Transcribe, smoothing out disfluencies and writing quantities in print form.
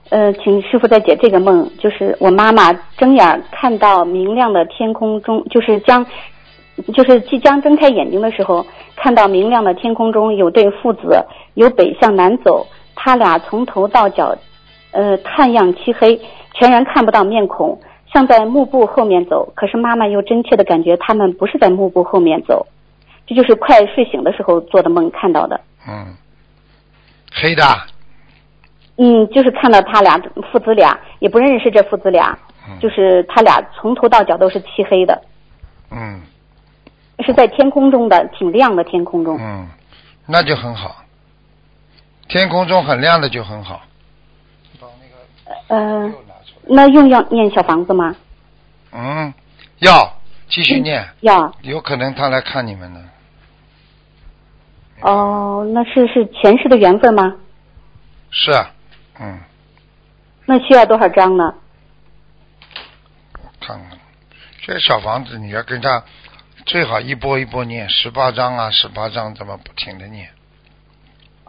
请师傅再解这个梦，就是我妈妈睁眼看到明亮的天空中，就是即将睁开眼睛的时候，看到明亮的天空中有对父子由北向南走，他俩从头到脚，看样漆黑，全然看不到面孔，像在幕布后面走。可是妈妈又真切的感觉他们不是在幕布后面走，这就是快睡醒的时候做的梦看到的。 黑的。 就是看到他俩父子俩，也不认识这父子俩，就是他俩从头到脚都是漆黑的。是在天空中的，挺亮的天空中。 那就很好，天空中很亮的就很好。 那要念小房子吗？ 要继续念。 要。 有可能他来看你们呢。 那是前世的缘分吗？ 是啊。 那需要多少张呢？ 我看看，这小房子你要跟他最好一波一波念，18张啊，18张，这么不停的念。